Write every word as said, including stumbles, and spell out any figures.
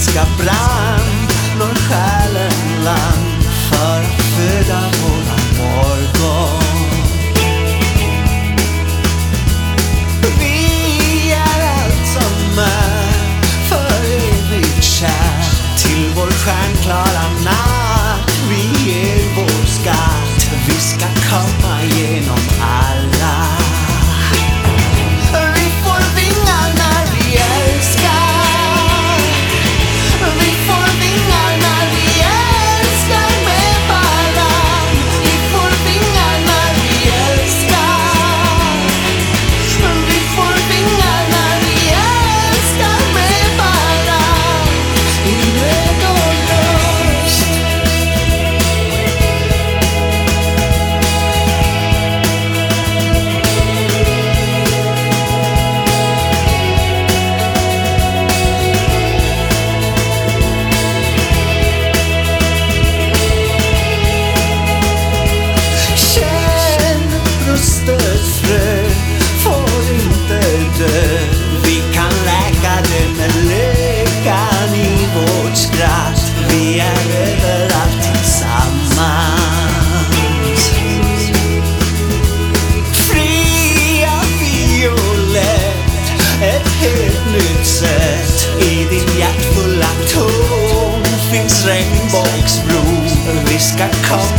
ilska brann når själen land för att föda våran morgon. Vi är allt som är för evigt kär till vår stjärnklara natt. Vi är vår skatt, vi ska komma igenom alla. Vi får vingar när vi älskar. Vi får vingar när vi älskar med varann. Vi får vingar när vi älskar. Vi får vingar när vi älskar med varann. I nöd och lust. Känn bröstet frö, får inte dö. Vi kan läka det med lyckan i vårt skratt. Vi är överallt tillsammans. Fria violett, ett helt nytt sätt. I din hjärtfulla ton finns regnbågsblom. Vi ska komma